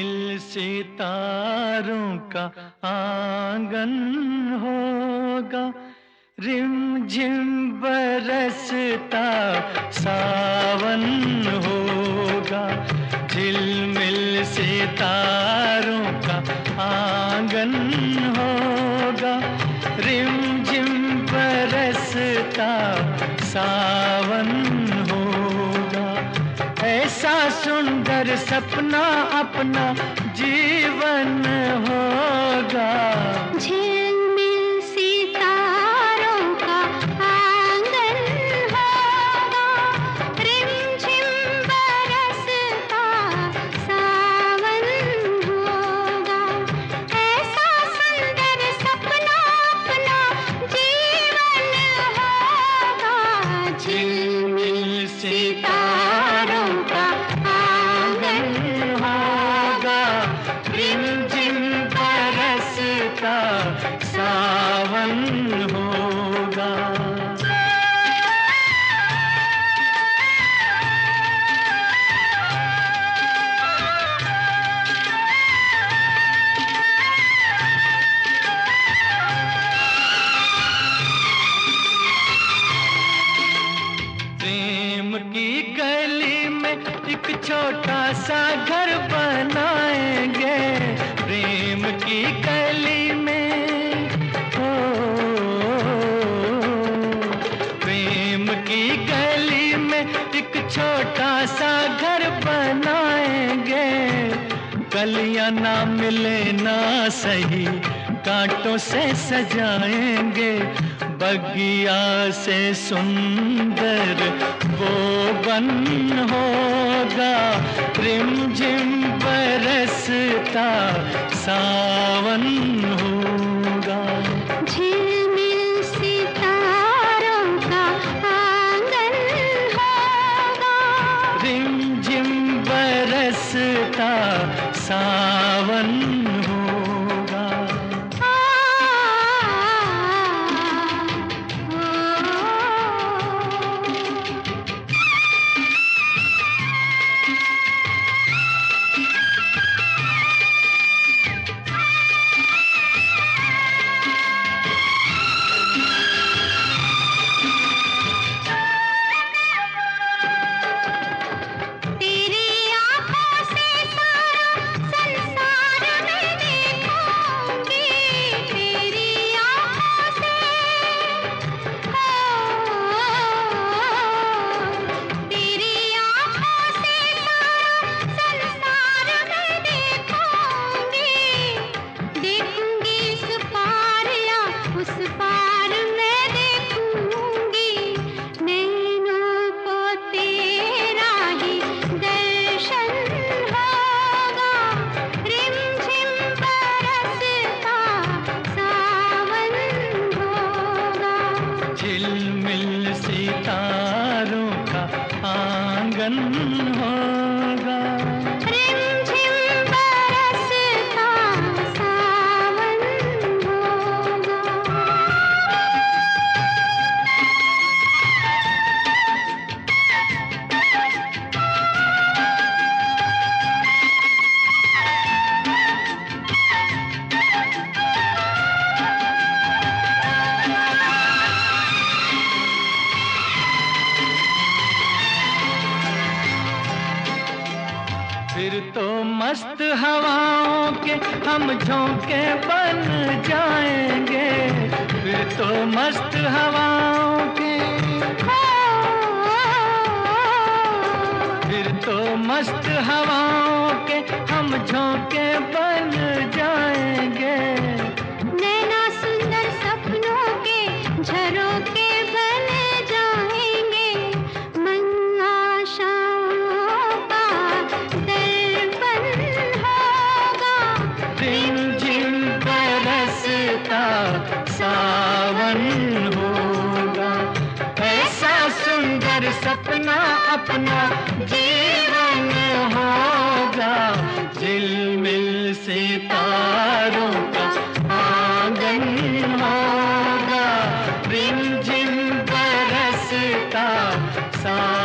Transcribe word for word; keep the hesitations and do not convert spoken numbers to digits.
झिलमिल सितारों का आंगन होगा, रिमझिम बरसता सावन होगा। झिलमिल सितारों का आंगन होगा, रिमझिम बरसता सावन होगा। ऐसा सुंदर सपना अपना जीवन होगा। झिलमिल सितारों का आंगन होगा, रिमझिम बरसता सावन होगा। ऐसा सुंदर सपना अपना जीवन होगा। झिलमिल सितारों का आंगन होगा, रिमझिम बरसता सावन होगा। प्रेम की गली में एक छोटा सा घर बनाएंगे, प्रेम की गली में हो। प्रेम की गली में एक छोटा सा घर बनाएंगे। कलियां ना मिले ना सही, कांटों से सजाएंगे। बगिया से सुंदर वो बन होगा, रिमझिम बरसता सावन होगा। झिलमिल सितारों का आंगन होगा, रिमझिम बरसता सावन होगा। उस पार मैं देखूंगी, नैनों को तेरा ही दर्शन होगा। रिमझिम बरसता सावन होगा। झिलमिल सितारों का आंगन होगा, रिमझिम बरसता सावन होगा। फिर तो मस्त हवाओं के हम झोंके बन जाएंगे। फिर तो मस्त हवाओं के, फिर तो मस्त हवाओं के हम झोंके बन जाएंगे। नैना सुंदर सपनों के झरोखे बन जाएंगे। मन आशाओं का दर्पण होगा, रिमझिम बरसता सावन होगा। ऐसा सुंदर सपना अपना जीवन होगा। झिलमिल सितारों का आंगन होगा, रिमझिम बरसता सा